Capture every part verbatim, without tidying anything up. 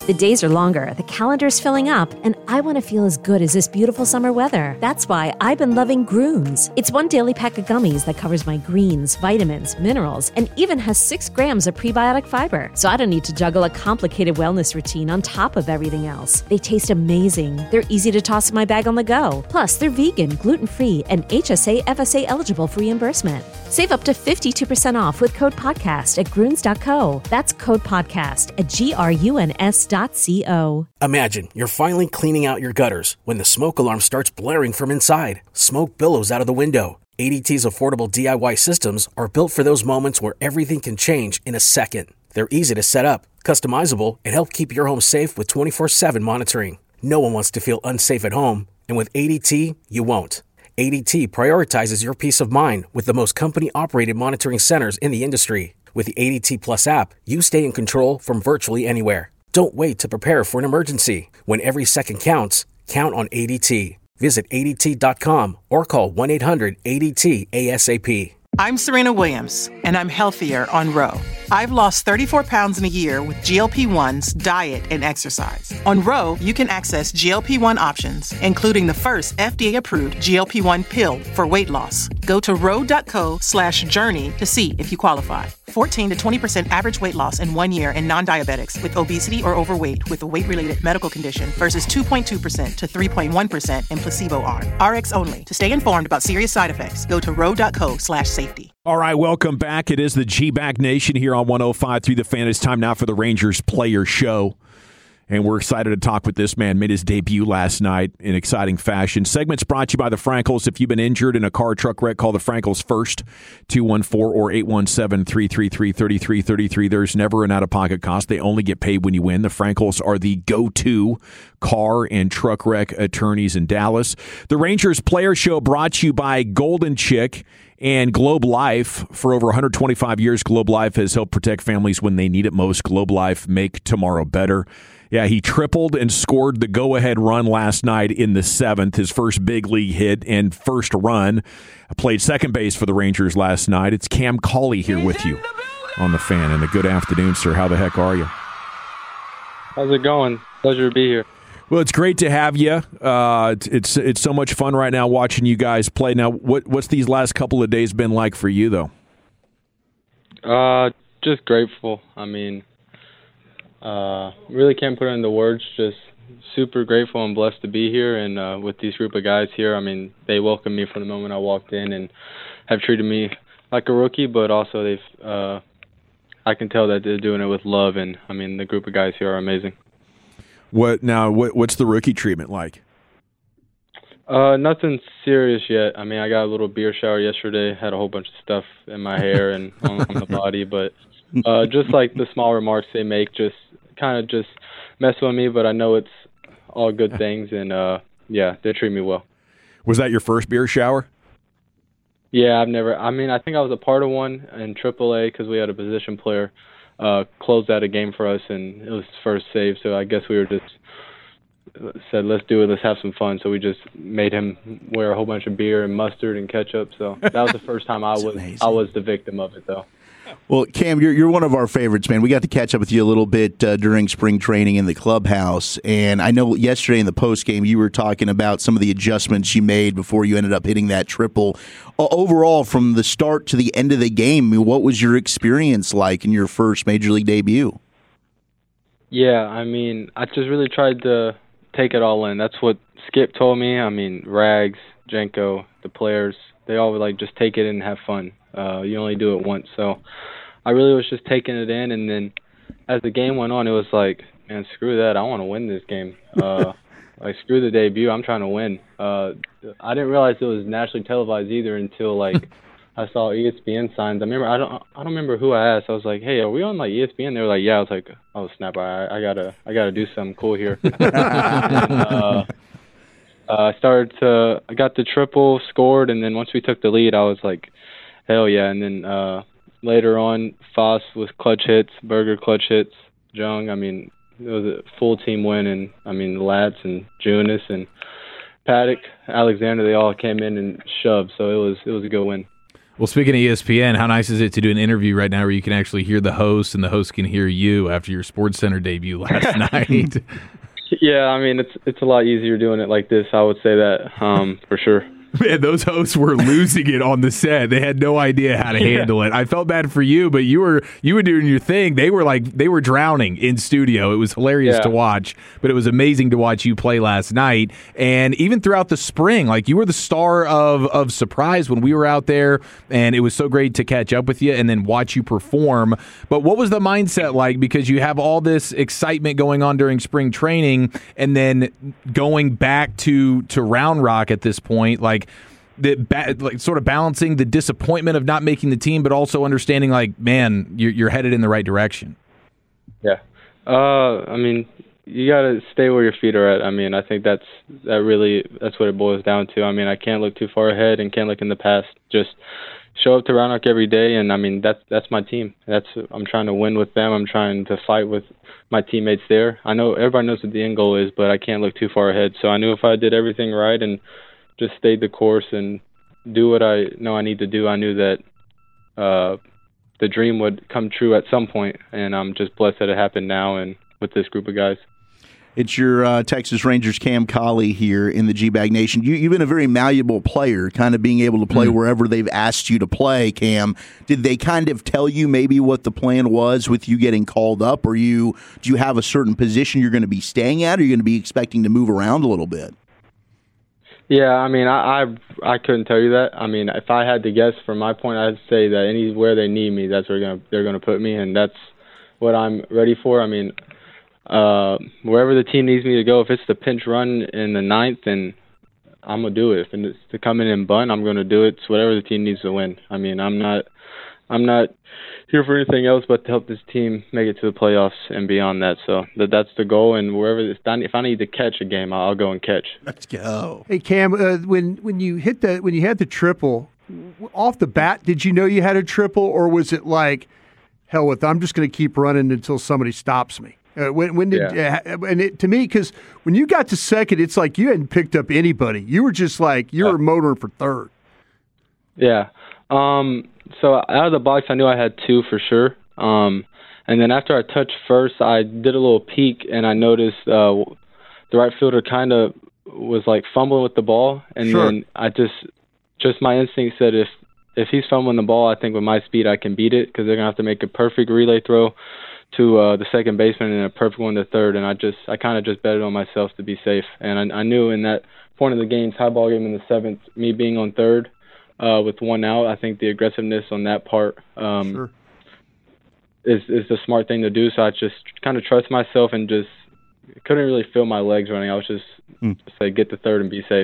The days are longer, the calendar's filling up, and I want to feel as good as this beautiful summer weather. That's why I've been loving Grooms. It's one daily pack of gummies that covers my greens, vitamins, minerals, and even has six grams of prebiotic fiber. So I don't need to juggle a complicated wellness routine on top of everything else. They taste amazing. They're easy to toss in my bag on the go. Plus, they're vegan, gluten-free, and H S A F S A eligible for reimbursement. Save up to fifty-two percent off with code podcast at grunes dot co. That's code podcast at G R U N S dot co. Imagine you're finally cleaning out your gutters when the smoke alarm starts blaring from inside. Smoke billows out of the window. A D T's affordable D I Y systems are built for those moments where everything can change in a second. They're easy to set up, customizable, and help keep your home safe with twenty-four seven monitoring. No one wants to feel unsafe at home, and with A D T, you won't. A D T prioritizes your peace of mind with the most company-operated monitoring centers in the industry. With the A D T Plus app, you stay in control from virtually anywhere. Don't wait to prepare for an emergency. When every second counts, count on A D T. Visit A D T dot com or call one eight hundred A D T A S A P. I'm Serena Williams, and I'm healthier on Ro. I've lost thirty-four pounds in a year with G L P ones, diet, and exercise. On Ro, you can access G L P one options, including the first F D A-approved G L P one pill for weight loss. Go to ro.co slash journey to see if you qualify. fourteen to twenty percent average weight loss in one year in non-diabetics with obesity or overweight with a weight-related medical condition versus two point two percent to three point one percent in placebo arm. R X only. To stay informed about serious side effects, go to ro.co slash safety. All right, welcome back. It is the G-Back Nation here on one oh five through the Fan. It's time now for the Rangers Player Show. And we're excited to talk with this man. Made his debut last night in exciting fashion. Segments brought to you by the Frankels. If you've been injured in a car truck wreck, call the Frankels first, two one four or eight one seven, three three three, three three three three. There's never an out-of-pocket cost. They only get paid when you win. The Frankels are the go-to car and truck wreck attorneys in Dallas. The Rangers Player Show brought to you by Golden Chick and Globe Life. For over one hundred twenty-five years, Globe Life has helped protect families when they need it most. Globe Life, make tomorrow better. Yeah, he tripled and scored the go-ahead run last night in the seventh, his first big league hit and first run. Played second base for the Rangers last night. It's Cam Cauley here with you on the Fan. And a good afternoon, sir. How the heck are you? How's it going? Pleasure to be here. Well, it's great to have you. Uh, it's it's so much fun right now watching you guys play. Now, what what's these last couple of days been like for you, though? Uh, just grateful. I mean, uh, really can't put it into words. Just super grateful and blessed to be here, and uh, with these group of guys here. I mean, they welcomed me from the moment I walked in and have treated me like a rookie, but also they've. Uh, I can tell that they're doing it with love, and I mean, the group of guys here are amazing. What now? What, what's the rookie treatment like? Uh, nothing serious yet. I mean, I got a little beer shower yesterday. Had a whole bunch of stuff in my hair and on, on the body, but uh, just like the small remarks they make, just kind of just mess with me. But I know it's all good things, and uh, yeah, they treat me well. Was that your first beer shower? Yeah, I've never. I mean, I think I was a part of one in triple A because we had a position player uh, close out a game for us, and it was his first save. So I guess we were just said, let's do it, let's have some fun. So we just made him wear a whole bunch of beer and mustard and ketchup. So that was the first time I was amazing. I was the victim of it, though. Well, Cam, you're you're one of our favorites, man. We got to catch up with you a little bit uh, during spring training in the clubhouse, and I know yesterday in the post game you were talking about some of the adjustments you made before you ended up hitting that triple. Uh, overall, from the start to the end of the game, what was your experience like in your first major league debut? Yeah, I mean, I just really tried to take it all in. That's what Skip told me. I mean, Rags, Jenko, the players, they all would like just take it and have fun. Uh, you only do it once. So I really was just taking it in, and then as the game went on, it was like, man, screw that. I want to win this game. Uh, like, screw the debut. I'm trying to win. Uh, I didn't realize it was nationally televised either until, like, I saw E S P N signs. I remember, I don't I don't remember who I asked. I was like, hey, are we on, like, E S P N? They were like, yeah. I was like, oh, snap. I, I got to I gotta do something cool here. and, uh, uh, I started to – I got the triple, scored, and then once we took the lead, I was like, hell yeah. And then uh, later on, Foss with clutch hits, Berger clutch hits, Jung. I mean, it was a full team win. And, I mean, the lads and Junis and Paddock, Alexander, they all came in and shoved. So it was it was a good win. Well, speaking of E S P N, how nice is it to do an interview right now where you can actually hear the host and the host can hear you after your SportsCenter debut last night? Yeah, I mean, it's it's a lot easier doing it like this. I would say that um, for sure. Man, those hosts were losing it on the set. They had no idea how to handle it. I felt bad for you, but you were you were doing your thing. They were like they were drowning in studio. It was hilarious yeah. to watch, but it was amazing to watch you play last night. And even throughout the spring, like you were the star of of surprise when we were out there, and it was so great to catch up with you and then watch you perform. But what was the mindset like? Because you have all this excitement going on during spring training, and then going back to to Round Rock at this point, like. The ba- like sort of balancing the disappointment of not making the team, but also understanding, like, man, you're, you're headed in the right direction. Yeah, uh, I mean, you got to stay where your feet are at. I mean, I think that's that really that's what it boils down to. I mean, I can't look too far ahead and can't look in the past. Just show up to Round Rock every day, and I mean, that's that's my team. That's I'm trying to win with them. I'm trying to fight with my teammates there. I know everybody knows what the end goal is, but I can't look too far ahead. So I knew if I did everything right and just stayed the course and do what I know I need to do, I knew that uh, the dream would come true at some point, and I'm just blessed that it happened now and with this group of guys. It's your uh, Texas Rangers Cam Colley here in the G-Bag Nation. You, you've been a very malleable player, kind of being able to play mm. wherever they've asked you to play, Cam. Did they kind of tell you maybe what the plan was with you getting called up? Or you do you have a certain position you're going to be staying at, or are you going to be expecting to move around a little bit? Yeah, I mean, I, I I couldn't tell you that. I mean, if I had to guess from my point, I'd say that anywhere they need me, that's where they're gonna they're gonna put me, and that's what I'm ready for. I mean, uh, wherever the team needs me to go, if it's the pinch run in the ninth, then I'm gonna do it. If it's to come in and bunt, I'm gonna do it. It's whatever the team needs to win. I mean, I'm not I'm not here for anything else but to help this team make it to the playoffs and beyond that. So that that's the goal. And wherever this, if I need to catch a game, I'll go and catch. Let's go. Hey Cam, uh, when when you hit the when you had the triple off the bat, did you know you had a triple, or was it like, hell with it, I'm just going to keep running until somebody stops me? Uh, when when did yeah. uh, and it, to me, because when you got to second, it's like you hadn't picked up anybody. You were just like you were uh, motoring for third. Yeah. Um. So out of the box, I knew I had two for sure. Um, and then after I touched first, I did a little peek, and I noticed uh, the right fielder kind of was like fumbling with the ball. And sure. then I just, just my instinct said if if he's fumbling the ball, I think with my speed I can beat it, because they're gonna have to make a perfect relay throw to uh, the second baseman and a perfect one to third. And I just, I kind of just betted on myself to be safe. And I, I knew in that point of the game, tie ball game in the seventh, me being on third. Uh, with one out, I think the aggressiveness on that part um, sure. is is the smart thing to do. So I just kind of trust myself and just couldn't really feel my legs running. I was just, mm. just say get to third and be safe.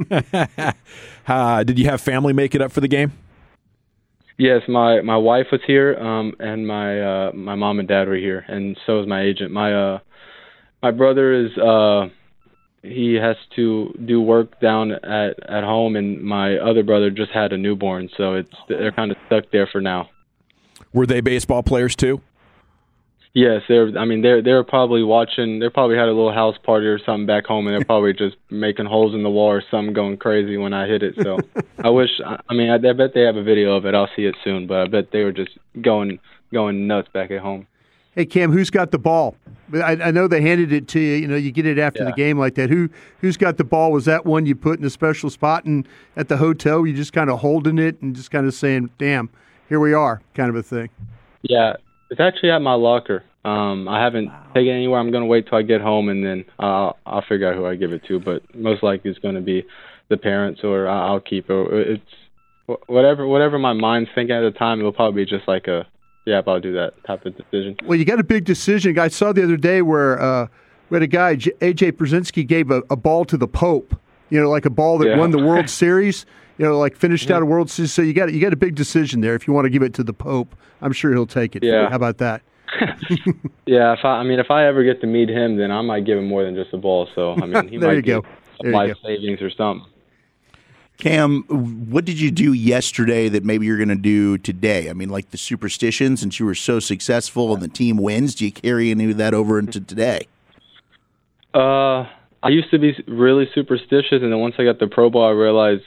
uh, did you have family make it up for the game? Yes, my, my wife was here, um, and my uh, my mom and dad were here, and so was my agent. My uh, my brother is. Uh, He has to do work down at, at home, and my other brother just had a newborn, so it's they're kind of stuck there for now. Were they baseball players too? Yes, they're. I mean, they're they're probably watching. They probably had a little house party or something back home, and they're probably just making holes in the wall or something, going crazy when I hit it. So I wish. I mean, I, I bet they have a video of it. I'll see it soon, but I bet they were just going going nuts back at home. Hey Cam, who's got the ball? I, I know they handed it to you. You know, you get it after yeah. the game like that. Who who's got the ball? Was that one you put in a special spot and at the hotel? You just kind of holding it and just kind of saying, "Damn, here we are," kind of a thing. Yeah, it's actually at my locker. Um, I haven't wow. taken it anywhere. I'm going to wait till I get home, and then I'll I'll figure out who I give it to. But most likely it's going to be the parents, or I'll keep it. It's whatever whatever my mind's thinking at the time. It'll probably be just like a. Yeah, I'll do that type of decision. Well, you got a big decision. I saw the other day where uh, we had a guy, A J Pierzynski, gave a, a ball to the Pope. You know, like a ball that yeah. won the World Series. You know, like finished mm-hmm. out a World Series. So you got you got a big decision there. If you want to give it to the Pope, I'm sure he'll take it. Yeah. How about that? yeah, if I, I mean, if I ever get to meet him, then I might give him more than just a ball. So I mean, he there might you go. There life you go. savings or something. Cam, what did you do yesterday that maybe you're going to do today? I mean, like the superstitions, since you were so successful and the team wins, do you carry any of that over into today? Uh, I used to be really superstitious, and then once I got the Pro Bowl, I realized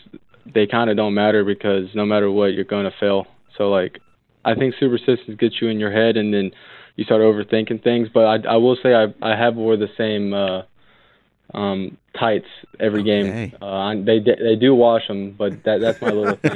they kind of don't matter because no matter what, you're going to fail. So, like, I think superstitions get you in your head, and then you start overthinking things. But I, I will say I I have wore the same uh, um, tights every okay. game. Uh, they they do wash them, but that that's my little thing.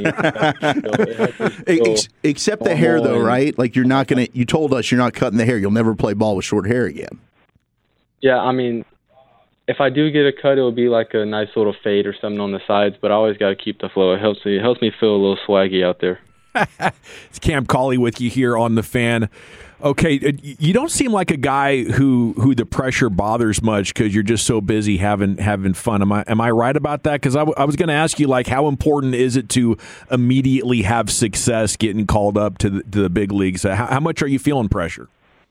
So Ex- except the hair, though, right? Like, you're not going to – you told us you're not cutting the hair. You'll never play ball with short hair again. Yeah, I mean, if I do get a cut, it will be like a nice little fade or something on the sides, but I always got to keep the flow. It helps me, it helps me feel a little swaggy out there. It's Cam Cauley with you here on The Fan. Okay, you don't seem like a guy who, who the pressure bothers much because you're just so busy having having fun. Am I am I right about that? Because I, w- I was going to ask you, like, how important is it to immediately have success getting called up to the, to the big leagues? How, how much are you feeling pressure?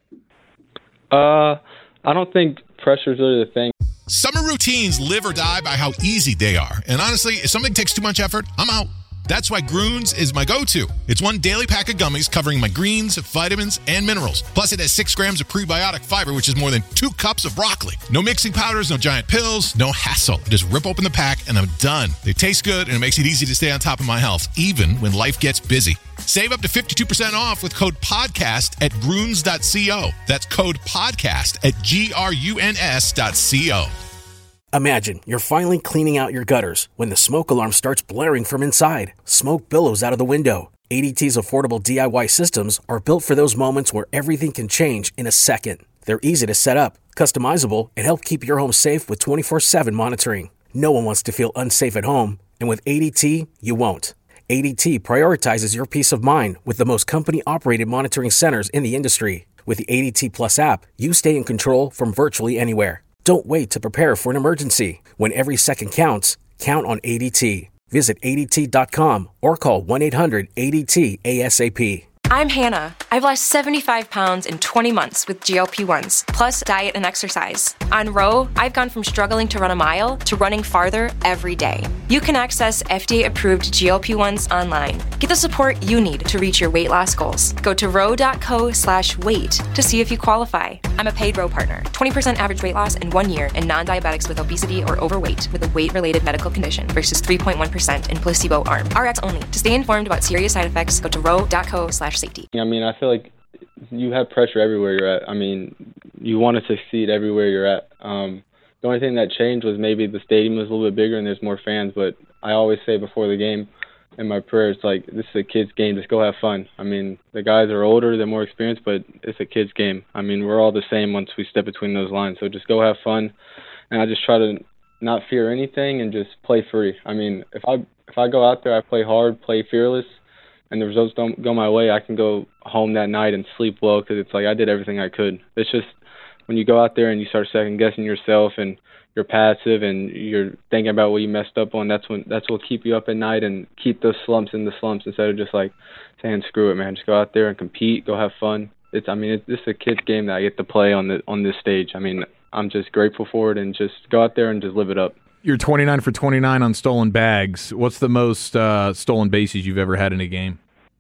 Uh, I don't think pressure's really the thing. Summer routines live or die by how easy they are. And honestly, if something takes too much effort, I'm out. That's why Grüns is my go-to. It's one daily pack of gummies covering my greens, vitamins, and minerals. Plus, it has six grams of prebiotic fiber, which is more than two cups of broccoli. No mixing powders, no giant pills, no hassle. Just rip open the pack, and I'm done. They taste good, and it makes it easy to stay on top of my health, even when life gets busy. Save up to fifty-two percent off with code PODCAST at Grüns dot co. That's code PODCAST at G R U N S dot co. Imagine you're finally cleaning out your gutters when the smoke alarm starts blaring from inside. Smoke billows out of the window. A D T's affordable D I Y systems are built for those moments where everything can change in a second. They're easy to set up, customizable, and help keep your home safe with twenty-four seven monitoring. No one wants to feel unsafe at home, and with A D T, you won't. A D T prioritizes your peace of mind with the most company-operated monitoring centers in the industry. With the A D T Plus app, you stay in control from virtually anywhere. Don't wait to prepare for an emergency. When every second counts, count on A D T. Visit A D T dot com or call one eight hundred A D T ASAP. I'm Hannah. I've lost seventy-five pounds in twenty months with G L P ones, plus diet and exercise. On Row, I've gone from struggling to run a mile to running farther every day. You can access F D A-approved G L P ones online. Get the support you need to reach your weight loss goals. Go to row.co slash weight to see if you qualify. I'm a paid Row partner. twenty percent average weight loss in one year in non-diabetics with obesity or overweight with a weight-related medical condition versus three point one percent in placebo arm. R X only. To stay informed about serious side effects, go to row.co slash safety. I mean, I feel like you have pressure everywhere you're at. I mean, you want to succeed everywhere you're at. Um, the only thing that changed was maybe the stadium was a little bit bigger and there's more fans, but I always say before the game in my prayers, like, this is a kid's game. Just go have fun. I mean, the guys are older, they're more experienced, but it's a kid's game. I mean, we're all the same once we step between those lines, so just go have fun. And I just try to not fear anything and just play free. I mean, if I if I go out there, I play hard, play fearless, and the results don't go my way, I can go home that night and sleep well because it's like I did everything I could. It's just when you go out there and you start second-guessing yourself and you're passive and you're thinking about what you messed up on, that's when that's what keep you up at night and keep those slumps in the slumps instead of just like saying, screw it, man. Just go out there and compete, go have fun. It's I mean, it's this is a kid's game that I get to play on the on this stage. I mean, I'm just grateful for it and just go out there and just live it up. You're twenty-nine for twenty-nine on stolen bags. What's the most uh, stolen bases you've ever had in a game?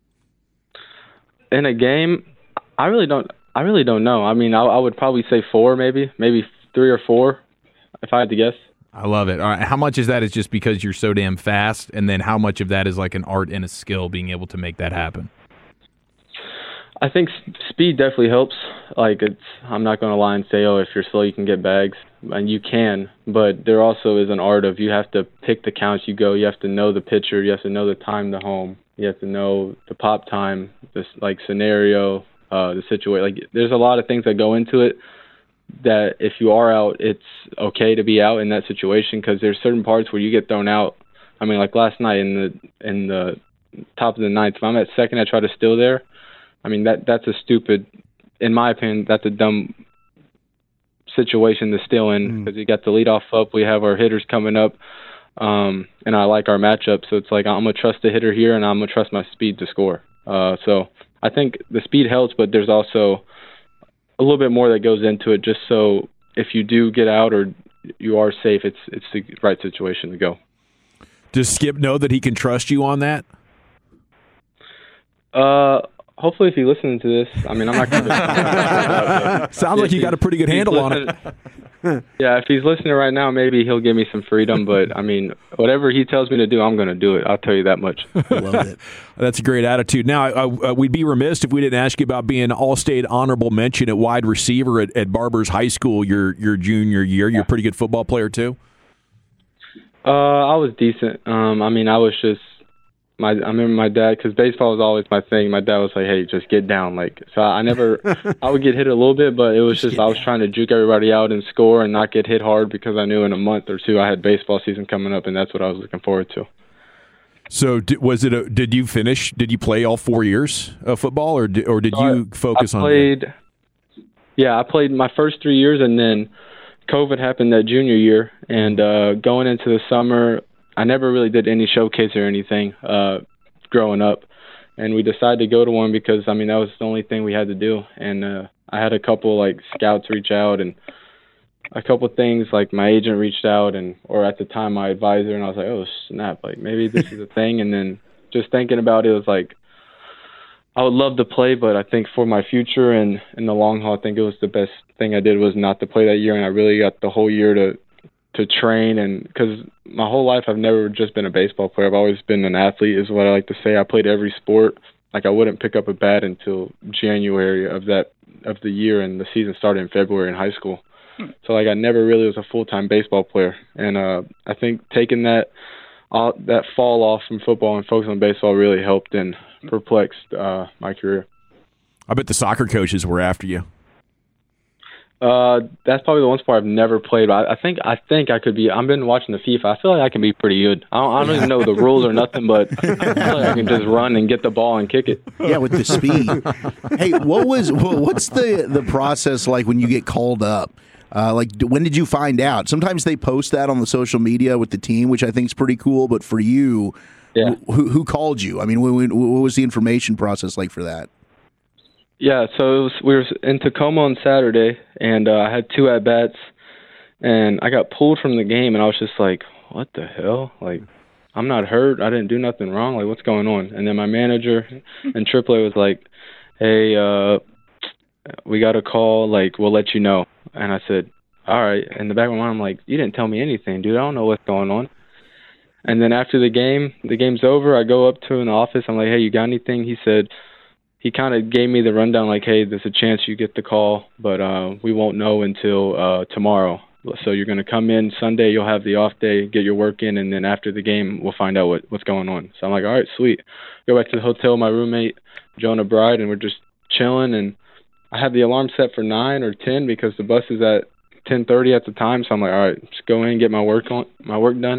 In a game, I really don't. I really don't know. I mean, I, I would probably say four, maybe, maybe three or four, if I had to guess. I love it. All right, how much is that is just because you're so damn fast, and then how much of that is like an art and a skill being able to make that happen? I think speed definitely helps. Like, it's, I'm not going to lie and say, oh, if you're slow, you can get bags. And you can, but there also is an art of you have to pick the counts you go. You have to know the pitcher. You have to know the time to home. You have to know the pop time, this like scenario, uh, the situation. Like, there's a lot of things that go into it that if you are out, it's okay to be out in that situation because there's certain parts where you get thrown out. I mean, like last night in the in the top of the ninth, if I'm at second, I try to steal there. I mean, that that's a stupid, in my opinion, that's a dumb situation to steal in because mm. you got the leadoff up. We have our hitters coming up, um, and I like our matchup. So it's like I'm going to trust the hitter here, and I'm going to trust my speed to score. Uh, so I think the speed helps, but there's also a little bit more that goes into it just so if you do get out or you are safe, it's it's the right situation to go. Does Skip know that he can trust you on that? Uh, hopefully, if he listens to this, I mean, I'm not going to. Sounds like you got a pretty good handle on it. Yeah, if he's listening right now, maybe he'll give me some freedom. But, I mean, whatever he tells me to do, I'm going to do it. I'll tell you that much. Love it. That's a great attitude. Now, uh, we'd be remiss if we didn't ask you about being All-State honorable mention at wide receiver at, at Barbers High School your, your junior year. You're a pretty good football player, too? Uh, I was decent. Um, I mean, I was just my. I remember my dad, because baseball was always my thing. My dad was like, "Hey, just get down." Like, so I never. I would get hit a little bit, but it was just, just I was trying to juke everybody out and score and not get hit hard, because I knew in a month or two I had baseball season coming up, and that's what I was looking forward to. So, did, was it? A, did you finish? Did you play all four years of football, or did, or did so you I, focus I on? Played. Yeah, I played my first three years, and then COVID happened that junior year, and uh, going into the summer, I never really did any showcase or anything uh, growing up, and we decided to go to one because, I mean, that was the only thing we had to do. And uh, I had a couple, like, scouts reach out, and a couple things, like my agent reached out, and or at the time my advisor, and I was like, oh, snap, like, maybe this is a thing. And then just thinking about it, it was like, I would love to play, but I think for my future and in the long haul, I think it was the best thing I did was not to play that year, and I really got the whole year to to train. And because my whole life I've never just been a baseball player. I've always been an athlete, is what I like to say. I played every sport. Like, I wouldn't pick up a bat until January of that of the year, and the season started in February in high school. Hmm. So, like, I never really was a full-time baseball player. And uh, I think taking that uh, that fall off from football and focusing on baseball really helped and perplexed uh, my career. I bet the soccer coaches were after you. Uh, that's probably the one sport I've never played. But I, I think I think I could be. I've been watching the FIFA. I feel like I can be pretty good. I don't, I don't even know the rules or nothing, but I feel like I can just run and get the ball and kick it. Yeah, with the speed. Hey, what was what's the the process like when you get called up? Uh, like, when did you find out? Sometimes they post that on the social media with the team, which I think is pretty cool. But for you, yeah. who who called you? I mean, what, what was the information process like for that? Yeah, so it was, we were in Tacoma on Saturday, and uh, I had two at-bats, and I got pulled from the game, and I was just like, what the hell? Like, I'm not hurt. I didn't do nothing wrong. Like, what's going on? And then my manager in triple A was like, hey, uh, we got a call. Like, we'll let you know. And I said, all right. In the back of my mind, I'm like, you didn't tell me anything, dude. I don't know what's going on. And then after the game, the game's over, I go up to him in the office. I'm like, hey, you got anything? He said, he kind of gave me the rundown, like, hey, there's a chance you get the call, but uh, we won't know until uh, tomorrow. So you're going to come in Sunday, you'll have the off day, get your work in, and then after the game, we'll find out what, what's going on. So I'm like, all right, sweet. Go back to the hotel with my roommate, Jonah Bride, and we're just chilling. And I had the alarm set for nine or ten because the bus is at ten thirty at the time. So I'm like, all right, just go in, get my work on, my work done.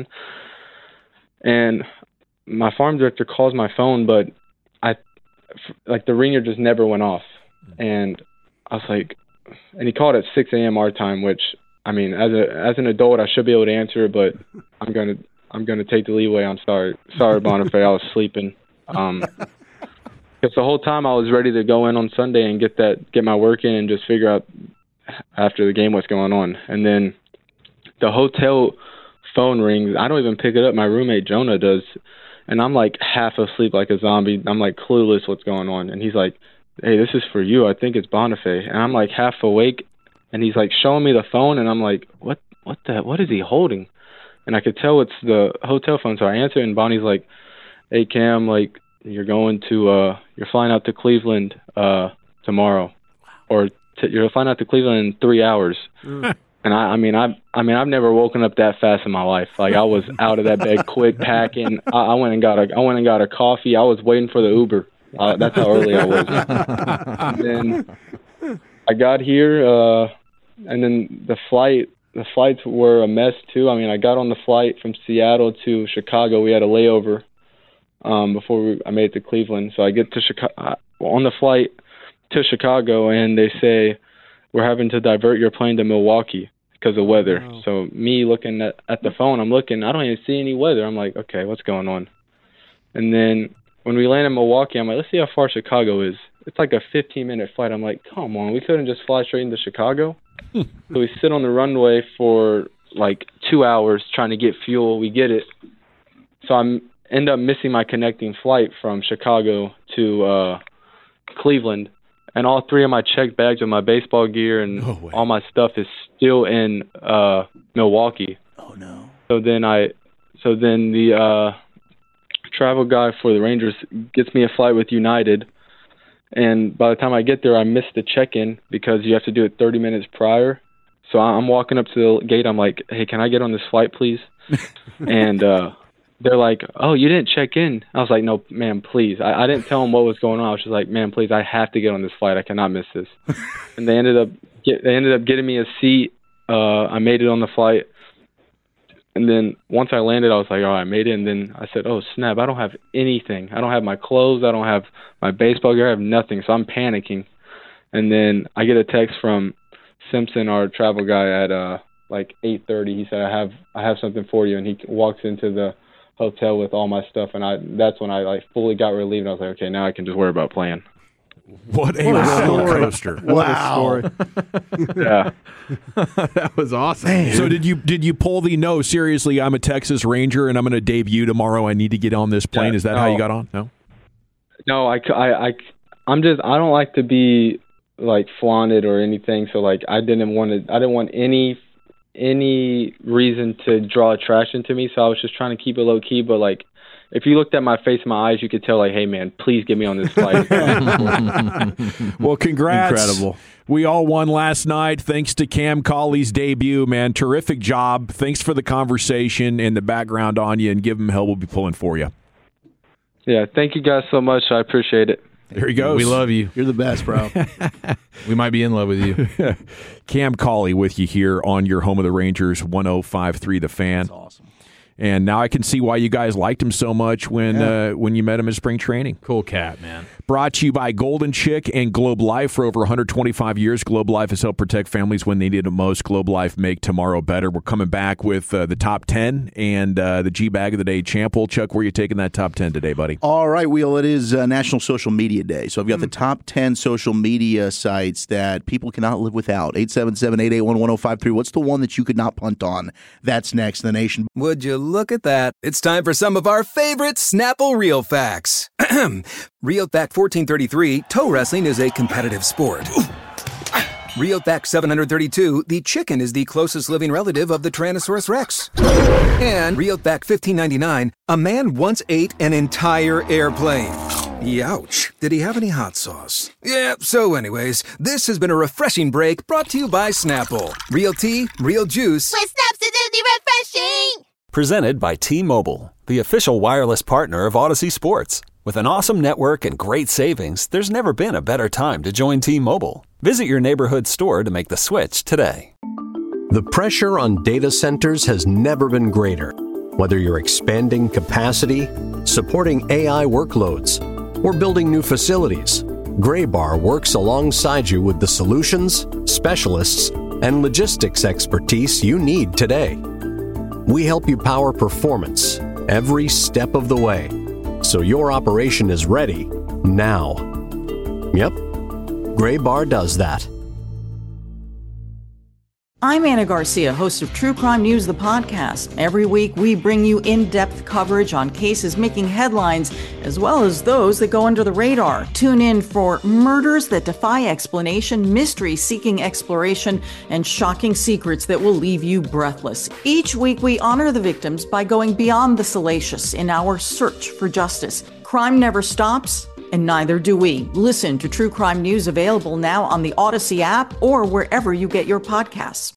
And my farm director calls my phone, but I like the ringer just never went off. And I was like, and he called at six a.m. our time, which, I mean, as a as an adult, I should be able to answer it, but I'm gonna I'm gonna take the leeway. I'm sorry, sorry, Bonifay, I was sleeping. Um, because the whole time I was ready to go in on Sunday and get that get my work in and just figure out after the game what's going on. And then the hotel phone rings. I don't even pick it up. My roommate Jonah does. And I'm like half asleep like a zombie. I'm like clueless what's going on. And he's like, hey, this is for you. I think it's Bonifay. And I'm like half awake. And he's like showing me the phone. And I'm like, what What the? What is he holding? And I could tell it's the hotel phone. So I answer. And Bonnie's like, hey, Cam, like, you're going to, uh, you're flying out to Cleveland uh, tomorrow. Or t- you're flying out to Cleveland in three hours. Mm. And I, I mean, I, I mean, I've never woken up that fast in my life. Like, I was out of that bed quick, packing. I, I went and got a, I went and got a coffee. I was waiting for the Uber. Uh, that's how early I was. And then I got here, uh, and then the flight, the flights were a mess too. I mean, I got on the flight from Seattle to Chicago. We had a layover um, before we, I made it to Cleveland. So I get to Chicago uh, on the flight to Chicago, and they say we're having to divert your plane to Milwaukee because of weather. Wow. So me looking at, at the phone, I'm looking, I don't even see any weather. I'm like, okay, what's going on? And then when we land in Milwaukee, I'm like, let's see how far Chicago is. It's like a fifteen-minute flight. I'm like, come on, we couldn't just fly straight into Chicago? So we sit on the runway for like two hours trying to get fuel. We get it. So I end up missing my connecting flight from Chicago to uh, Cleveland, and all three of my checked bags with my baseball gear and No way. all my stuff is still in uh, Milwaukee. Oh no. So then I, so then the uh, travel guy for the Rangers gets me a flight with United, and by the time I get there, I miss the check-in because you have to do it thirty minutes prior. So I'm walking up to the gate. I'm like, "Hey, can I get on this flight, please?" and uh, they're like, "Oh, you didn't check in." I was like, "No, ma'am, please." I, I didn't tell them what was going on. I was just like, "Ma'am, please, I have to get on this flight. I cannot miss this." and they ended up get, they ended up getting me a seat. Uh, I made it on the flight. And then once I landed, I was like, "Oh, I made it." And then I said, "Oh, snap! I don't have anything. I don't have my clothes. I don't have my baseball gear. I have nothing." So I'm panicking. And then I get a text from Simpson, our travel guy, at uh, like eight thirty. He said, "I have I have something for you." And he walks into the hotel with all my stuff. And I that's when I like fully got relieved. I was like, "Okay, now I can just worry about playing." What a roller coaster! What a story. Yeah. That was awesome. So did you did you pull the no? Seriously, I'm a Texas Ranger and I'm going to debut tomorrow. I need to get on this plane. Is that no. how you got on? No. No, I, I, I, I'm just I don't like to be like flaunted or anything. So like I didn't want to. I didn't want any any reason to draw attraction to me. So I was just trying to keep it low key. But like, if you looked at my face and my eyes, you could tell like, "Hey man, please get me on this flight." Well, congrats. Incredible. We all won last night thanks to Cam Cauley's debut, man. Terrific job. Thanks for the conversation and the background on you, and give him hell. We'll be pulling for you. Yeah, thank you guys so much. I appreciate it. There he goes. We love you. You're the best, bro. We might be in love with you. Cam Cauley with you here on your home of the Rangers, one oh five point three The Fan. That's awesome. And now I can see why you guys liked him so much when Yeah. uh, when you met him in spring training. Cool cat, man. Brought to you by Golden Chick and Globe Life. For over one hundred twenty-five years, Globe Life has helped protect families when they need it most. Globe Life, make tomorrow better. We're coming back with uh, the top ten and uh, the G-Bag of the Day champ. Well, Chuck, where are you taking that top ten today, buddy? All right, Wheel, it is uh, National Social Media Day. So I've got the top ten social media sites that people cannot live without. eight seven seven, eight eight one, one oh five three. What's the one that you could not punt on? That's next in the nation. Would you look at that? It's time for some of our favorite Snapple Real Facts. Real Fact fourteen thirty-three, toe wrestling is a competitive sport. Real Fact seven thirty-two, the chicken is the closest living relative of the Tyrannosaurus Rex. And Real Fact fifteen ninety-nine, a man once ate an entire airplane. Youch. Did he have any hot sauce? Yeah, so anyways, this has been a refreshing break brought to you by Snapple. Real tea, real juice. With Snaps, it's refreshing! Presented by T-Mobile, the official wireless partner of Odyssey Sports. With an awesome network and great savings, there's never been a better time to join T-Mobile. Visit your neighborhood store to make the switch today. The pressure on data centers has never been greater. Whether you're expanding capacity, supporting A I workloads, or building new facilities, Graybar works alongside you with the solutions, specialists, and logistics expertise you need today. We help you power performance every step of the way, so your operation is ready now. Yep, Graybar does that. I'm Anna Garcia, host of True Crime News, the podcast. Every week, we bring you in-depth coverage on cases making headlines, as well as those that go under the radar. Tune in for murders that defy explanation, mysteries seeking exploration, and shocking secrets that will leave you breathless. Each week, we honor the victims by going beyond the salacious in our search for justice. Crime never stops, and neither do we. Listen to True Crime News, available now on the Odyssey app or wherever you get your podcasts.